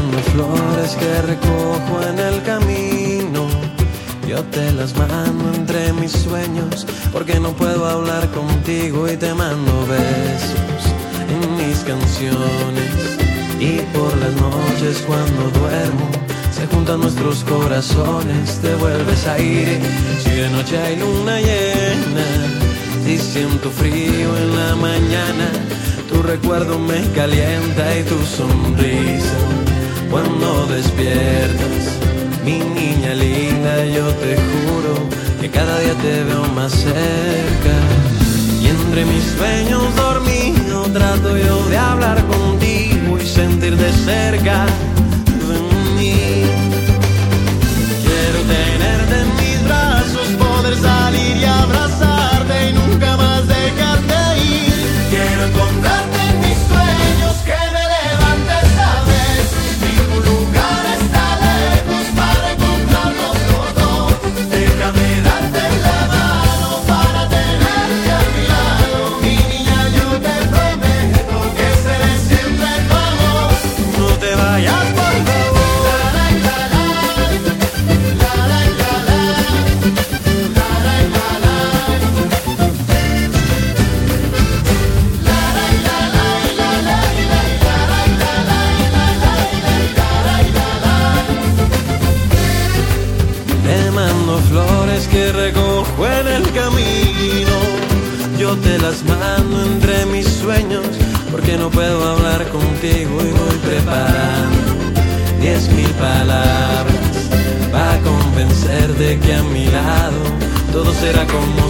mando flores que recojo en el camino. Yo te las mando entre mis sueños, porque no puedo hablar contigo y te mando besos en mis canciones. Y por las noches cuando duermo se juntan nuestros corazones, te vuelves aire si de noche hay luna llena. Si siento frío en la mañana, tu recuerdo me calienta y tu sonrisa cuando despiertas. Mi niña linda, yo te juro que cada día te veo más cerca. Y entre mis sueños dormido trato yo de hablar contigo y sentir de cerca de mí. Quiero tenerte en mis brazos, poder salir y abrazarte y nunca más dejarte ir. Quiero encontrarte en mis sueños, que me levantes esta vez. Ningún lugar está lejos para encontrarnos los dos. Déjame darte la mano para tenerte a mi lado. Mi niña, yo te prometo que seré siempre tu amor. No te vayas, por favor. Te mando flores que recojo en el camino. Yo te las mando entre mis sueños, porque no puedo hablar contigo y voy preparando 10,000 palabras para convencerte que a mi lado todo será como